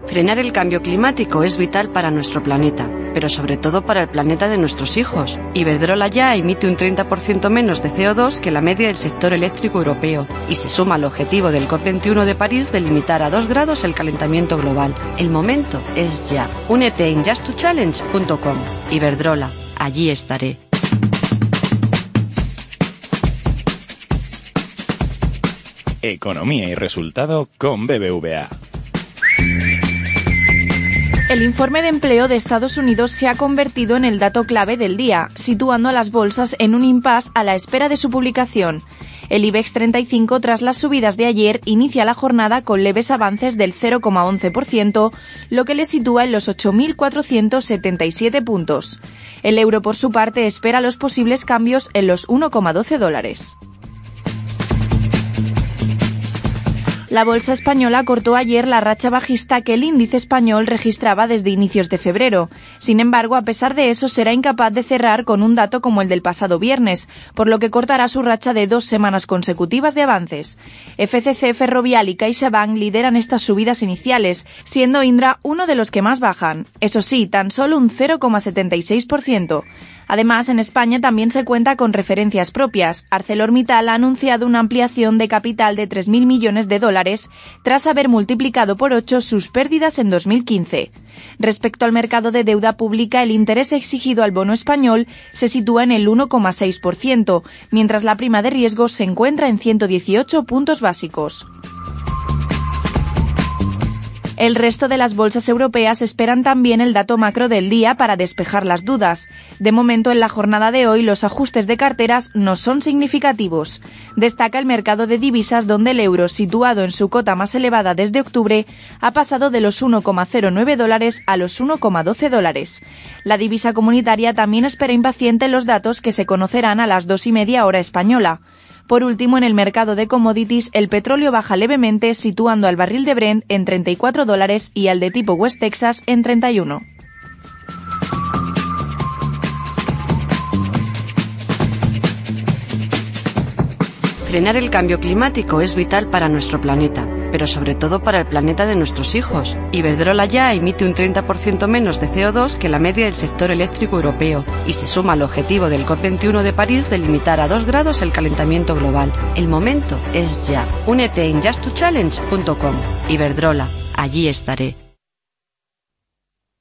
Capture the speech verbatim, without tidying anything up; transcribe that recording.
Frenar el cambio climático es vital para nuestro planeta, pero sobre todo para el planeta de nuestros hijos. Iberdrola ya emite un treinta por ciento menos de C O dos que la media del sector eléctrico europeo y se suma al objetivo del COP veintiuno de París de limitar a dos grados el calentamiento global. El momento es ya. Únete en just to challenge punto com. Iberdrola, allí estaré. Economía y resultado con B B V A. El informe de empleo de Estados Unidos se ha convertido en el dato clave del día, situando a las bolsas en un impasse a la espera de su publicación. El IBEX treinta y cinco, tras las subidas de ayer, inicia la jornada con leves avances del cero coma once por ciento, lo que le sitúa en los ocho mil cuatrocientos setenta y siete puntos. El euro, por su parte, espera los posibles cambios en los uno coma doce dólares. La bolsa española cortó ayer la racha bajista que el índice español registraba desde inicios de febrero. Sin embargo, a pesar de eso, será incapaz de cerrar con un dato como el del pasado viernes, por lo que cortará su racha de dos semanas consecutivas de avances. F C C, Ferrovial y CaixaBank lideran estas subidas iniciales, siendo Indra uno de los que más bajan. Eso sí, tan solo un cero coma setenta y seis por ciento. Además, en España también se cuenta con referencias propias. ArcelorMittal ha anunciado una ampliación de capital de tres mil millones de dólares tras haber multiplicado por ocho sus pérdidas en dos mil quince. Respecto al mercado de deuda pública, el interés exigido al bono español se sitúa en el uno coma seis por ciento, mientras la prima de riesgo se encuentra en ciento dieciocho puntos básicos. El resto de las bolsas europeas esperan también el dato macro del día para despejar las dudas. De momento, en la jornada de hoy, los ajustes de carteras no son significativos. Destaca el mercado de divisas, donde el euro, situado en su cota más elevada desde octubre, ha pasado de los uno coma cero nueve dólares a los uno coma doce dólares. La divisa comunitaria también espera impaciente los datos que se conocerán a las dos y media hora española. Por último, en el mercado de commodities, el petróleo baja levemente, situando al barril de Brent en treinta y cuatro dólares y al de tipo West Texas en treinta y uno. Frenar el cambio climático es vital para nuestro planeta, pero sobre todo para el planeta de nuestros hijos. Iberdrola ya emite un treinta por ciento menos de C O dos que la media del sector eléctrico europeo y se suma al objetivo del COP veintiuno de París de limitar a dos grados el calentamiento global. El momento es ya. Únete en just to challenge punto com. Iberdrola, allí estaré.